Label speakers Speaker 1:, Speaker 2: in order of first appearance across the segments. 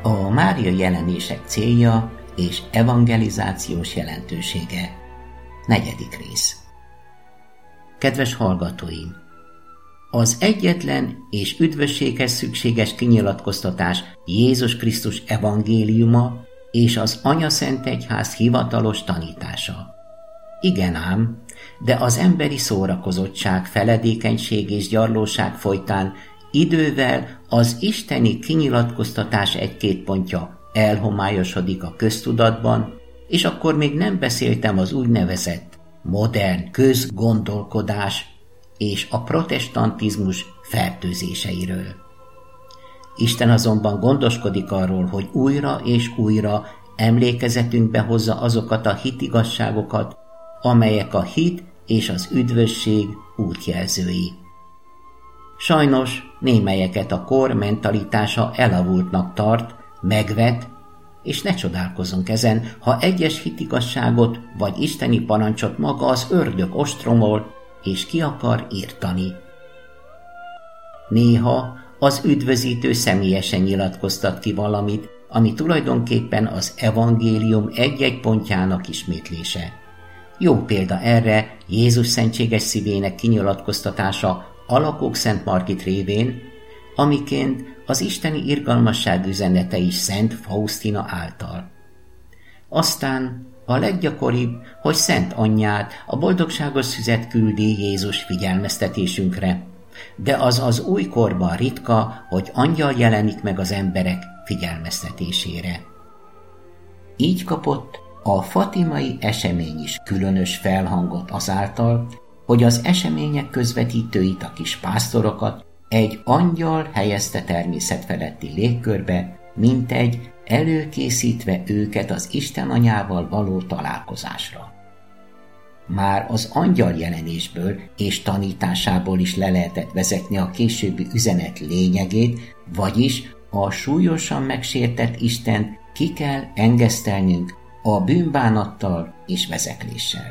Speaker 1: A Mária jelenések célja és evangelizációs jelentősége. 4. rész. Kedves hallgatóim! Az egyetlen és üdvösséghez szükséges kinyilatkoztatás Jézus Krisztus evangéliuma és az Anyaszentegyház hivatalos tanítása. Igen ám, de az emberi szórakozottság, feledékenység és gyarlóság folytán idővel az isteni kinyilatkoztatás egy-két pontja elhomályosodik a köztudatban, és akkor még nem beszéltem az úgynevezett modern közgondolkodás és a protestantizmus fertőzéseiről. Isten azonban gondoskodik arról, hogy újra és újra emlékezetünkbe hozza azokat a hitigazságokat, amelyek a hit és az üdvösség útjelzői. Sajnos némelyeket a kor mentalitása elavultnak tart, megvet, és ne csodálkozzunk ezen, ha egyes hitigazságot vagy isteni parancsot maga az ördög ostromol, és ki akar írtani. Néha az üdvözítő személyesen nyilatkoztat ki valamit, ami tulajdonképpen az evangélium egy-egy pontjának ismétlése. Jó példa erre Jézus szentséges szívének kinyilatkoztatása Alakok Szent Margit révén, amiként az isteni irgalmasság üzenete is Szent Faustina által. Aztán a leggyakoribb, hogy Szent Anyját, a boldogságos szüzet küldi Jézus figyelmeztetésünkre, de az újkorban ritka, hogy angyal jelenik meg az emberek figyelmeztetésére. Így kapott a fatimai esemény is különös felhangot azáltal, hogy az események közvetítőit, a kis pásztorokat egy angyal helyezte természetfeletti légkörbe, mintegy előkészítve őket az Isten anyával való találkozásra. Már az angyal jelenésből és tanításából is le lehetett vezetni a későbbi üzenet lényegét, vagyis a súlyosan megsértett Istent ki kell engesztelnünk a bűnbánattal és vezekléssel.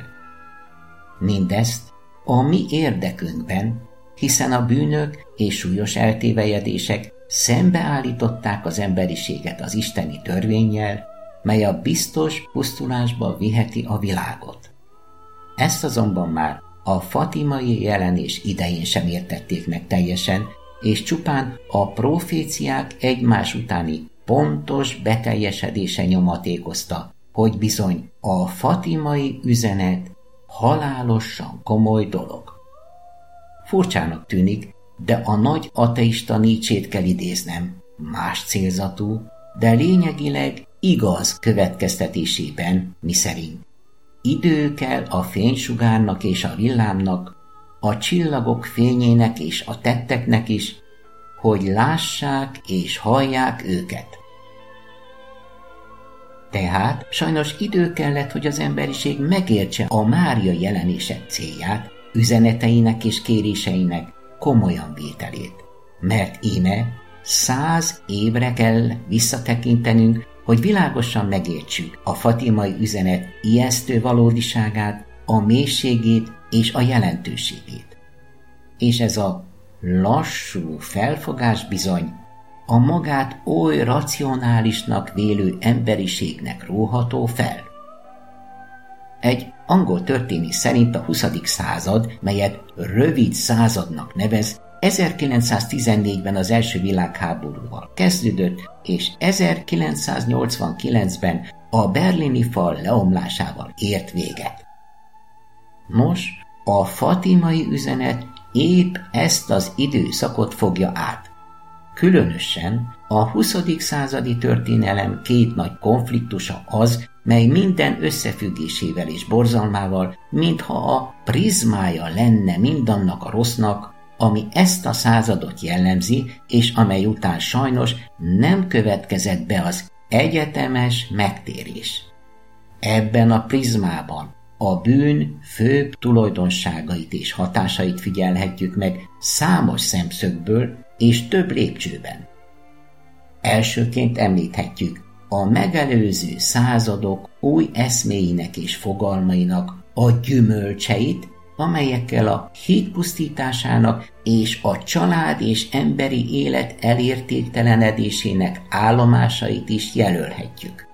Speaker 1: Mindezt a mi érdekünkben, hiszen a bűnök és súlyos eltévejedések szembeállították az emberiséget az isteni törvénnyel, mely a biztos pusztulásba viheti a világot. Ezt azonban már a fatimai jelenés idején sem értették meg teljesen, és csupán a proféciák egymás utáni pontos beteljesedése nyomatékozta, hogy bizony a fatimai üzenet halálosan komoly dolog. Furcsának tűnik, de a nagy ateista Nietzsét kell idéznem, más célzatú, de lényegileg igaz következtetésében, miszerint idő kell a fénysugárnak és a villámnak, a csillagok fényének és a tetteknek is, hogy lássák és hallják őket. Tehát sajnos idő kellett, hogy az emberiség megértse a Mária jelenések célját, üzeneteinek és kéréseinek komolyan vételét. Mert íme 100 évre kell visszatekintenünk, hogy világosan megértsük a fatimai üzenet ijesztő valódiságát, a mélységét és a jelentőségét. És ez a lassú felfogás bizony a magát oly racionálisnak vélő emberiségnek róható fel. Egy angol történész szerint a 20. század, melyet rövid századnak nevez, 1914-ben az első világháborúval kezdődött, és 1989-ben a berlini fal leomlásával ért véget. Nos, a fatimai üzenet épp ezt az időszakot fogja át. Különösen a 20. századi történelem két nagy konfliktusa az, mely minden összefüggésével és borzalmával, mintha a prizmája lenne mindannak a rossznak, ami ezt a századot jellemzi, és amely után sajnos nem következett be az egyetemes megtérés. Ebben a prizmában a bűn főbb tulajdonságait és hatásait figyelhetjük meg számos szemszögből és több lépcsőben. Elsőként említhetjük a megelőző századok új eszméinek és fogalmainak a gyümölcseit, amelyekkel a hit pusztításának és a család és emberi élet elértéktelenedésének állomásait is jelölhetjük.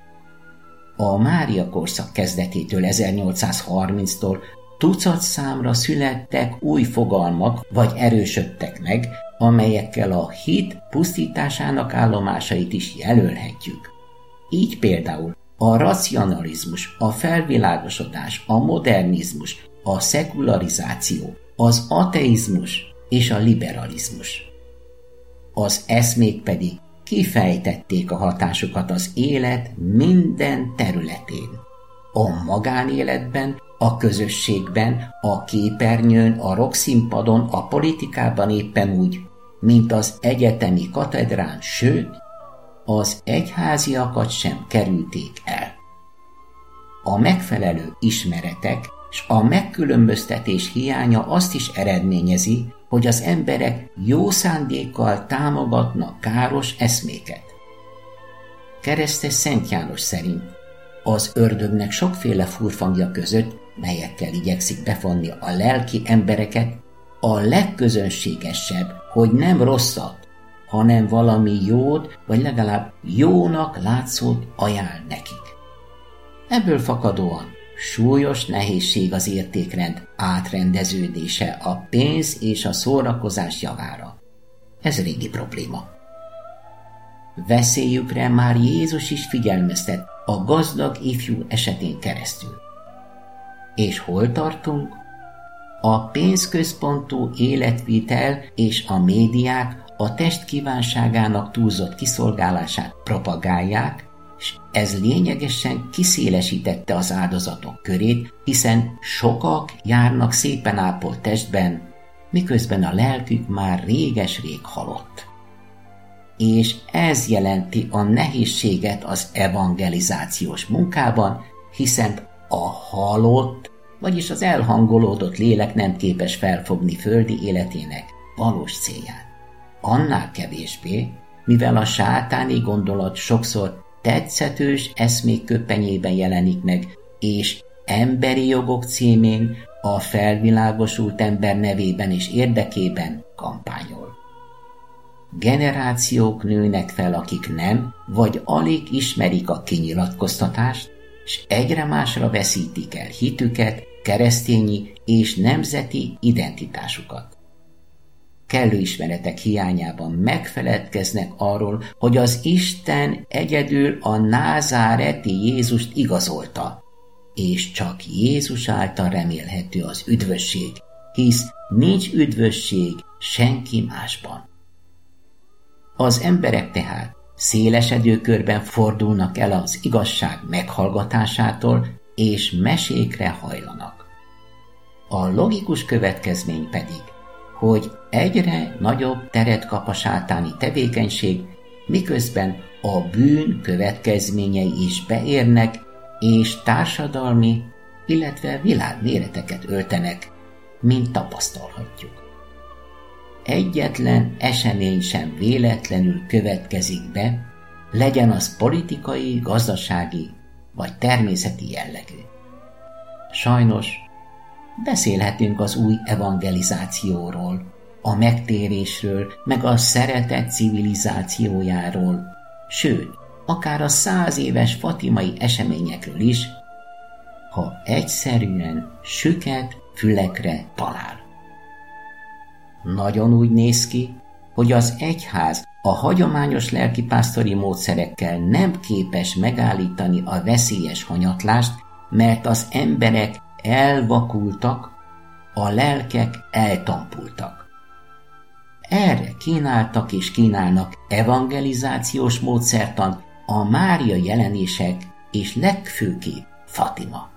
Speaker 1: A Mária korszak kezdetétől 1830-tól tucat számra születtek új fogalmak vagy erősödtek meg, amelyekkel a hit pusztításának állomásait is jelölhetjük. Így például a racionalizmus, a felvilágosodás, a modernizmus, a szekularizáció, az ateizmus és a liberalizmus. Az eszmék pedig kifejtették a hatásukat az élet minden területén. A magánéletben, a közösségben, a képernyőn, a rockszínpadon, a politikában éppen úgy, mint az egyetemi katedrán, sőt, az egyháziakat sem kerülték el. A megfelelő ismeretek és a megkülönböztetés hiánya azt is eredményezi, hogy az emberek jó szándékkal támogatnak káros eszméket. Keresztes Szent János szerint az ördögnek sokféle furfangja között, melyekkel igyekszik befonni a lelki embereket, a legközönségesebb, hogy nem rosszat, hanem valami jót, vagy legalább jónak látszót ajánl nekik. Ebből fakadóan súlyos nehézség az értékrend átrendeződése a pénz és a szórakozás javára. Ez régi probléma. Veszélyükre már Jézus is figyelmeztet a gazdag ifjú esetén keresztül. És hol tartunk? A pénzközpontú életvitel és a médiák a test kívánságának túlzott kiszolgálását propagálják, és ez lényegesen kiszélesítette az áldozatok körét, hiszen sokak járnak szépen ápolt testben, miközben a lelkük már réges-rég halott. És ez jelenti a nehézséget az evangelizációs munkában, hiszen a halott, vagyis az elhangolódott lélek nem képes felfogni földi életének valós célját. Annál kevésbé, mivel a sátáni gondolat sokszor tetszetős eszmék köpenyében jelenik meg, és emberi jogok címén a felvilágosult ember nevében és érdekében kampányol. Generációk nőnek fel, akik nem, vagy alig ismerik a kinyilatkoztatást, és egyre másra veszítik el hitüket, keresztényi és nemzeti identitásukat. Kellő ismeretek hiányában megfeledkeznek arról, hogy az Isten egyedül a názáreti Jézust igazolta, és csak Jézus által remélhető az üdvösség, hisz nincs üdvösség senki másban. Az emberek tehát szélesedő körben fordulnak el az igazság meghallgatásától, és mesékre hajlanak. A logikus következmény pedig, hogy egyre nagyobb teret kap a sátáni tevékenység, miközben a bűn következményei is beérnek, és társadalmi, illetve világméreteket öltenek, mint tapasztalhatjuk. Egyetlen esemény sem véletlenül következik be, legyen az politikai, gazdasági vagy természeti jellegű. Sajnos beszélhetünk az új evangelizációról, a megtérésről, meg a szeretet civilizációjáról, sőt, akár a 100 éves fatimai eseményekről is, ha egyszerűen süket fülekre talál. Nagyon úgy néz ki, hogy az egyház a hagyományos lelkipásztori módszerekkel nem képes megállítani a veszélyes hanyatlást, mert az emberek elvakultak, a lelkek eltampultak. Erre kínáltak és kínálnak evangelizációs módszertan a Mária jelenések és legfőképp Fatima.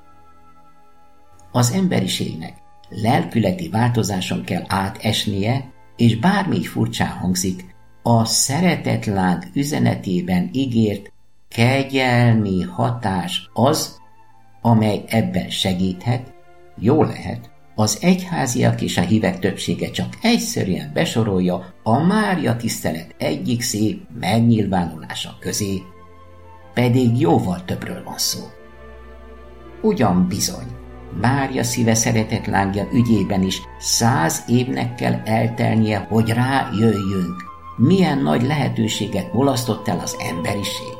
Speaker 1: Az emberiségnek lelkületi változáson kell átesnie, és bármi furcsán hangzik, a szeretetláng üzenetében ígért kegyelmi hatás az, amely ebben segíthet, jó lehet, az egyháziak és a hívek többsége csak egyszerűen besorolja a Mária tisztelet egyik szép megnyilvánulása közé, pedig jóval többről van szó. Ugyan bizony, Mária szíve szeretetlángja ügyében is 100 évnek kell eltelnie, hogy rájöjjünk, milyen nagy lehetőséget mulasztott el az emberiség.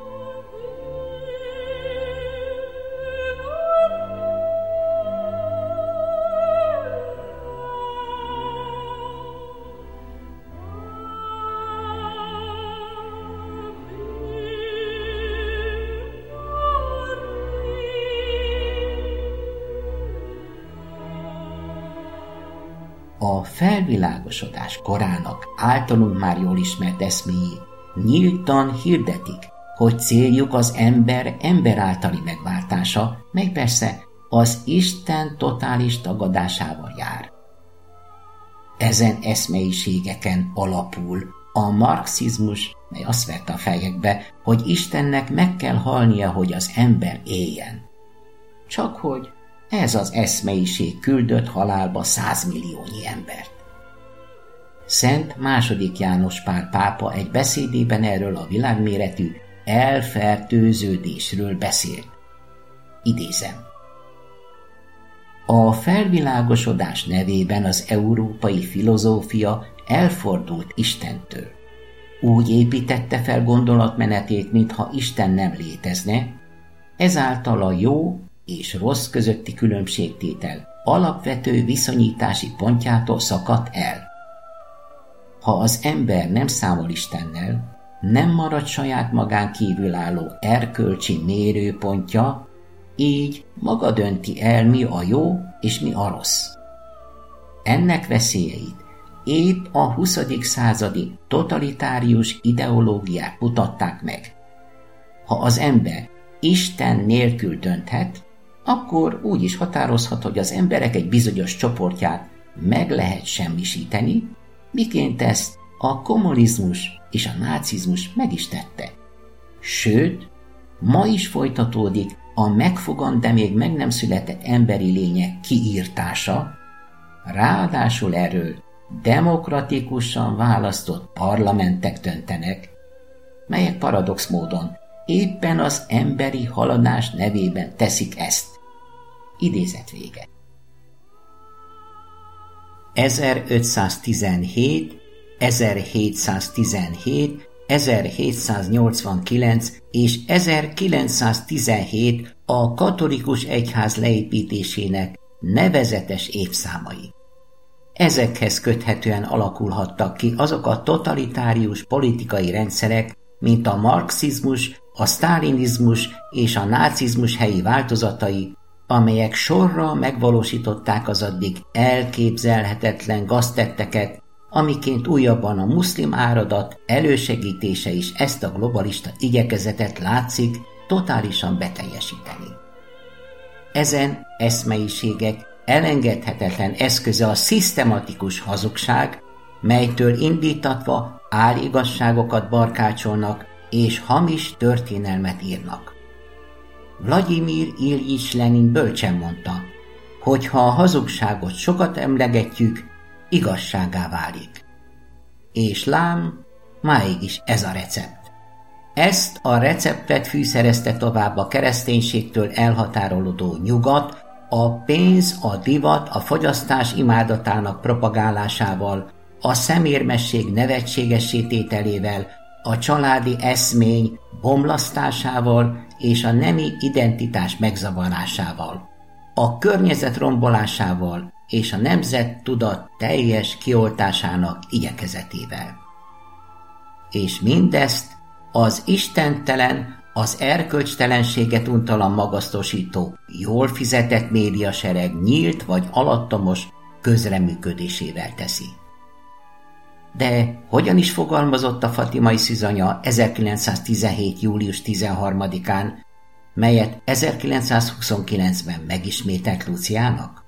Speaker 1: A felvilágosodás korának általunk már jól ismert eszméi nyíltan hirdetik, hogy céljuk az ember általi megváltása, meg persze az Isten totális tagadásával jár. Ezen eszmeiségeken alapul a marxizmus, mely azt verte a fejekbe, hogy Istennek meg kell halnia, hogy az ember éljen. Csak hogy ez az eszmeiség küldött halálba 100 milliónyi embert. Szent II. János Pál pápa egy beszédében erről a világméretű elfertőződésről beszélt. Idézem. A felvilágosodás nevében az európai filozófia elfordult Istentől. Úgy építette fel gondolatmenetét, mintha Isten nem létezne, ezáltal a jó és rossz közötti különbségtétel alapvető viszonyítási pontjától szakadt el. Ha az ember nem számol Istennel, nem marad saját magán kívülálló erkölcsi mérőpontja, így maga dönti el, mi a jó és mi a rossz. Ennek veszélyeit épp a 20. századi totalitárius ideológiák mutatták meg. Ha az ember Isten nélkül dönthet, akkor úgy is határozhat, hogy az emberek egy bizonyos csoportját meg lehet semmisíteni, miként ezt a kommunizmus és a nácizmus meg is tette. Sőt, ma is folytatódik a megfogant, de még meg nem született emberi lények kiírtása, ráadásul erről demokratikusan választott parlamentek döntenek, melyek paradox módon éppen az emberi haladás nevében teszik ezt. Idézet vége. 1517, 1717, 1789 és 1917 a katolikus egyház leépítésének nevezetes évszámai. Ezekhez köthetően alakulhattak ki azok a totalitárius politikai rendszerek, mint a marxizmus, a sztálinizmus és a nácizmus helyi változatai, amelyek sorra megvalósították az addig elképzelhetetlen gaztetteket, amiként újabban a muszlim áradat elősegítése is ezt a globalista igyekezetet látszik totálisan beteljesíteni. Ezen eszmeiségek elengedhetetlen eszköze a szisztematikus hazugság, melytől indítatva áligazságokat barkácsolnak és hamis történelmet írnak. Vladimir Iljics Lenin bölcsen mondta, hogy ha a hazugságot sokat emlegetjük, igazságá válik. És lám, máig is ez a recept. Ezt a receptet fűszerezte tovább a kereszténységtől elhatárolódó nyugat, a pénz, a divat, a fogyasztás imádatának propagálásával, a szemérmesség nevetségessé tételével, a családi eszmény bomlasztásával és a nemi identitás megzavarásával, a környezet rombolásával és a nemzettudat teljes kioltásának igyekezetével. És mindezt az istentelen, az erkölcstelenséget untalan magasztosító, jól fizetett médiasereg nyílt vagy alattomos közreműködésével teszi. De hogyan is fogalmazott a fatimai szűzanya 1917. július 13-án, melyet 1929-ben megismételt Luciának?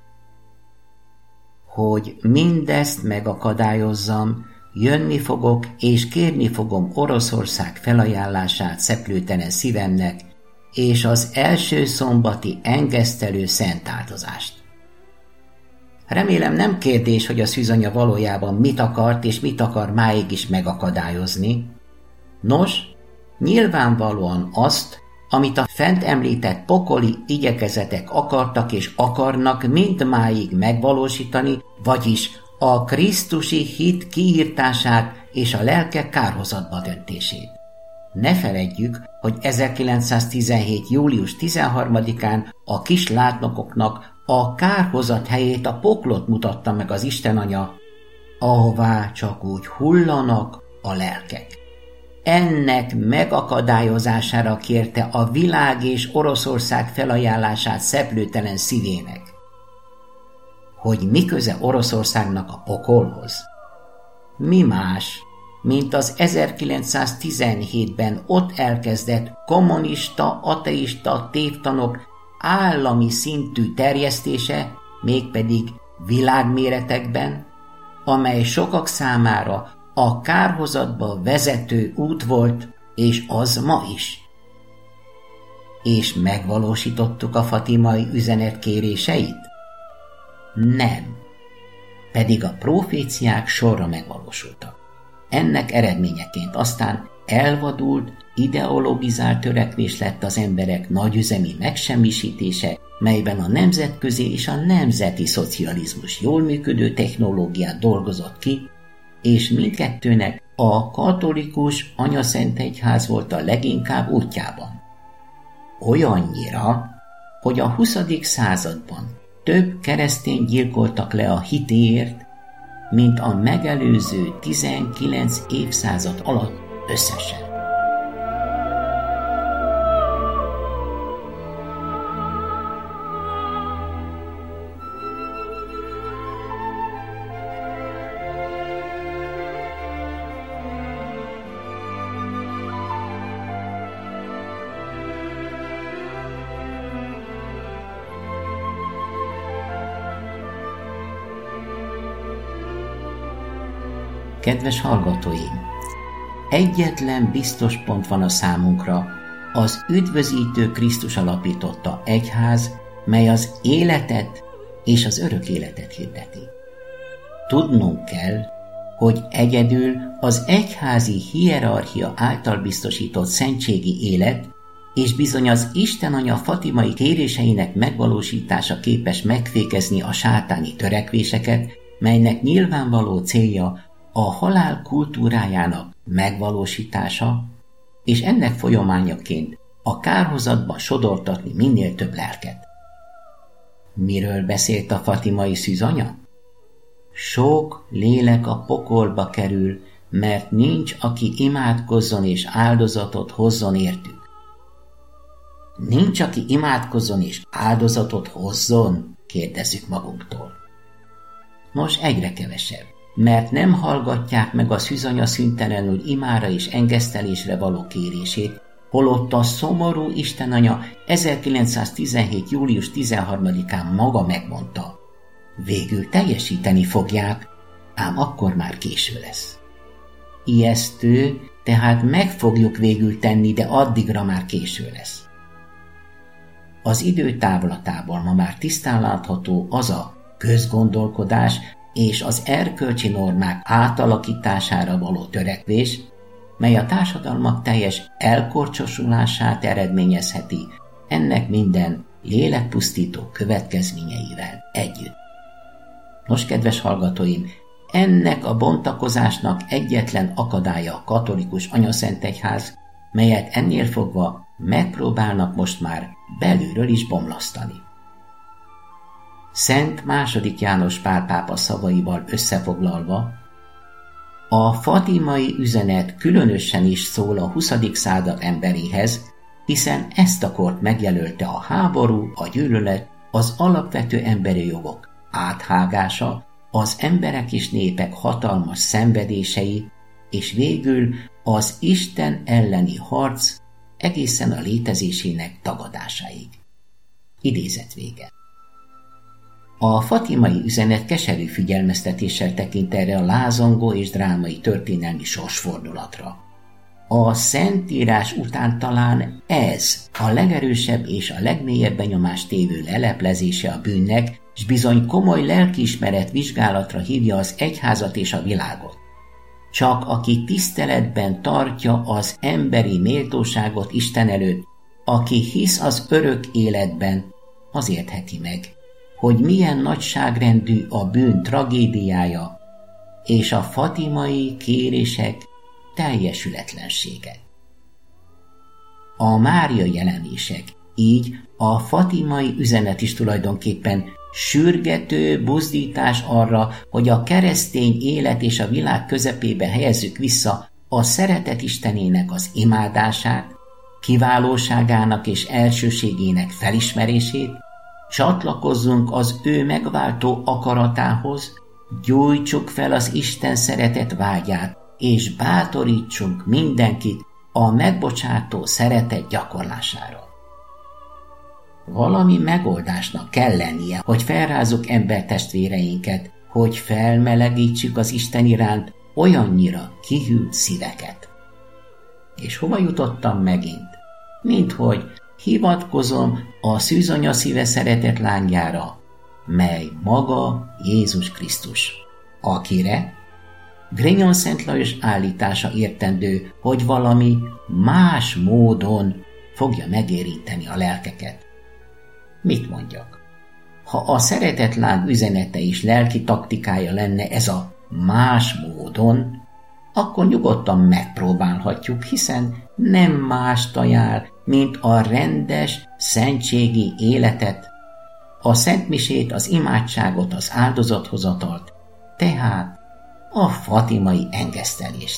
Speaker 1: Hogy mindezt megakadályozzam, jönni fogok és kérni fogom Oroszország felajánlását szeplőtelen szívemnek és az első szombati engesztelő szentáldozást. Remélem nem kérdés, hogy a szűzanya valójában mit akart és mit akar máig is megakadályozni. Nos, nyilvánvalóan azt, amit a fent említett pokoli igyekezetek akartak és akarnak mindmáig megvalósítani, vagyis a krisztusi hit kiírtását és a lelkek kárhozatba döntését. Ne feledjük, hogy 1917. július 13-án a kis látnokoknak a kárhozat helyét a poklot mutatta meg az Istenanya, ahová csak úgy hullanak a lelkek. Ennek megakadályozására kérte a világ és Oroszország felajánlását szeplőtelen szívének. Hogy mi köze Oroszországnak a pokolhoz? Mi más, mint az 1917-ben ott elkezdett kommunista, ateista tévtanok állami szintű terjesztése, mégpedig világméretekben, amely sokak számára a kárhozatba vezető út volt, és az ma is. És megvalósítottuk a fatimai üzenet kéréseit? Nem. Pedig a proféciák sorra megvalósultak. Ennek eredményeként aztán elvadult, ideologizált törekvés lett az emberek nagyüzemi megsemmisítése, melyben a nemzetközi és a nemzeti szocializmus jól működő technológiát dolgozott ki, és mindkettőnek a katolikus anyaszentegyház volt a leginkább útjában. Olyannyira, hogy a 20. században több keresztényt gyilkoltak le a hitéért, mint a megelőző 19 évszázad alatt összesen. Kedves hallgatóim! Egyetlen biztos pont van a számunkra, az üdvözítő Krisztus alapította egyház, mely az életet és az örök életet hirdeti. Tudnunk kell, hogy egyedül az egyházi hierarchia által biztosított szentségi élet és bizony az Istenanya fatimai kéréseinek megvalósítása képes megfékezni a sátáni törekvéseket, melynek nyilvánvaló célja a halál kultúrájának megvalósítása, és ennek folyamányaként a kárhozatba sodortatni minél több lelket. Miről beszélt a fatimai szűzanya? Sok lélek a pokolba kerül, mert nincs, aki imádkozzon és áldozatot hozzon értük. Nincs, aki imádkozzon és áldozatot hozzon? Kérdezzük magunktól. Nos, egyre kevesebb, mert nem hallgatják meg a szűzanya szüntelenül imára és engesztelésre való kérését, holott a szomorú Istenanya 1917. július 13-án maga megmondta. Végül teljesíteni fogják, ám akkor már késő lesz. Ijesztő, tehát meg fogjuk végül tenni, de addigra már késő lesz. Az idő távlatából ma már tisztán látható az a közgondolkodás és az erkölcsi normák átalakítására való törekvés, mely a társadalmak teljes elkorcsosulását eredményezheti, ennek minden lélekpusztító következményeivel együtt. Nos, kedves hallgatóim, ennek a bontakozásnak egyetlen akadálya a katolikus anyaszentegyház, melyet ennél fogva megpróbálnak most már belülről is bomlasztani. Szent II. János Pál pápa szavaival összefoglalva, a fatimai üzenet különösen is szól a 20. század emberéhez, hiszen ezt a kort megjelölte a háború, a gyűlölet, az alapvető emberi jogok áthágása, az emberek és népek hatalmas szenvedései, és végül az Isten elleni harc egészen a létezésének tagadásáig. Idézet vége. A fatimai üzenet keserű figyelmeztetéssel tekint erre a lázongó és drámai történelmi sorsfordulatra. A Szentírás után talán ez a legerősebb és a legmélyebb benyomást tévő leleplezése a bűnnek, és bizony komoly lelkiismeret vizsgálatra hívja az egyházat és a világot. Csak aki tiszteletben tartja az emberi méltóságot Isten előtt, aki hisz az örök életben, az értheti meg, hogy milyen nagyságrendű a bűn tragédiája és a fatimai kérések teljesületlensége. A Mária jelenések, így a fatimai üzenet is tulajdonképpen sürgető buzdítás arra, hogy a keresztény élet és a világ közepébe helyezzük vissza a szeretet Istenének az imádását, kiválóságának és elsőségének felismerését, csatlakozzunk az ő megváltó akaratához, gyújtsuk fel az Isten szeretet vágyát, és bátorítsunk mindenkit a megbocsátó szeretet gyakorlására. Valami megoldásnak kell lennie, hogy felrázzuk embertestvéreinket, hogy felmelegítsük az Isten iránt olyannyira kihűlt szíveket. És hova jutottam megint? Minthogy hivatkozom a szűzanya szíve szeretett lányára, mely maga Jézus Krisztus, akire Grignon Szent Lajos állítása értendő, hogy valami más módon fogja megérinteni a lelkeket. Mit mondjak? Ha a szeretett lány üzenete és lelki taktikája lenne ez a más módon, akkor nyugodtan megpróbálhatjuk, hiszen nem mást ajánl, mint a rendes, szentségi életet, a szentmisét, az imádságot, az áldozathozatalt, tehát a fatimai engesztelést.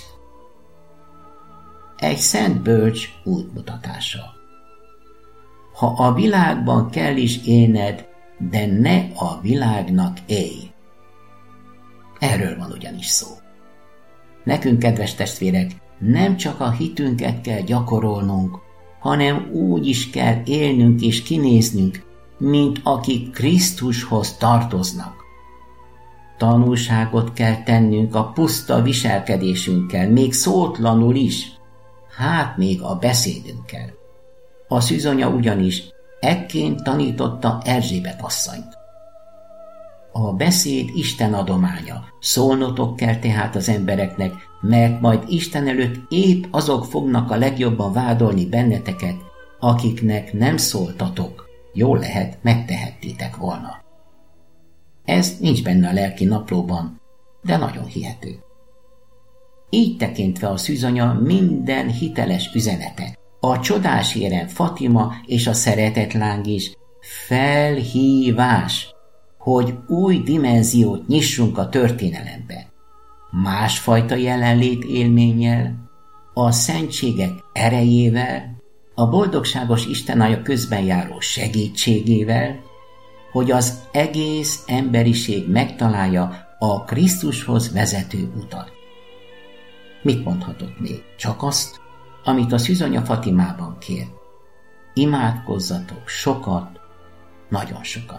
Speaker 1: Egy szent bölcs útmutatása. Ha a világban kell is élned, de ne a világnak élj. Erről van ugyanis szó. Nekünk, kedves testvérek, nem csak a hitünket kell gyakorolnunk, hanem úgy is kell élnünk és kinéznünk, mint akik Krisztushoz tartoznak. Tanúságot kell tennünk a puszta viselkedésünkkel, még szótlanul is, hát még a beszédünkkel. A szűzonya ugyanis ekként tanította Erzsébet asszonyt. A beszéd Isten adománya, szólnotok kell tehát az embereknek, mert majd Isten előtt épp azok fognak a legjobban vádolni benneteket, akiknek nem szóltatok, jól lehet, megtehettétek volna. Ez nincs benne a lelki naplóban, de nagyon hihető. Így tekintve a szűzonya minden hiteles üzenete, a csodás érem Fatima és a szeretetláng is felhívás, hogy új dimenziót nyissunk a történelembe. Másfajta jelenlét élménnyel, a szentségek erejével, a boldogságos Istenálja közben járó segítségével, hogy az egész emberiség megtalálja a Krisztushoz vezető utat. Mit mondhatok még? Csak azt, amit a szűzonya Fatimában kér. Imádkozzatok sokat, nagyon sokat.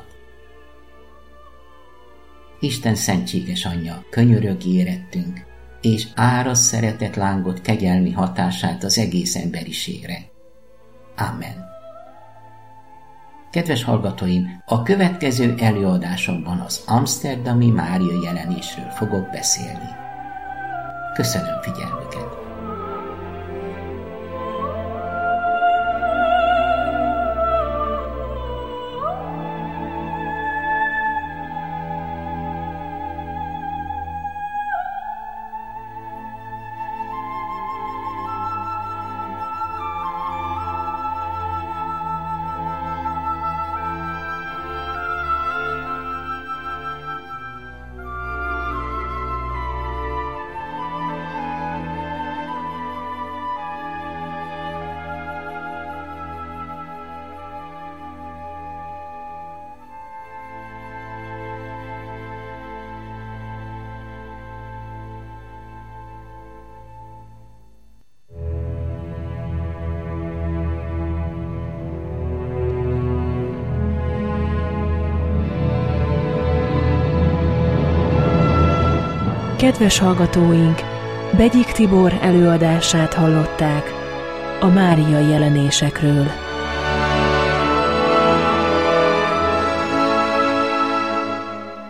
Speaker 1: Isten szentséges anyja, könyörög érettünk, és árasz szeretet lángot kegyelmi hatását az egész emberiségre. Amen. Kedves hallgatóim, a következő előadásomban az amszterdami Mária jelenésről fogok beszélni. Köszönöm figyelmüket!
Speaker 2: Kedves hallgatóink, Begyik Tibor előadását hallották a Mária jelenésekről.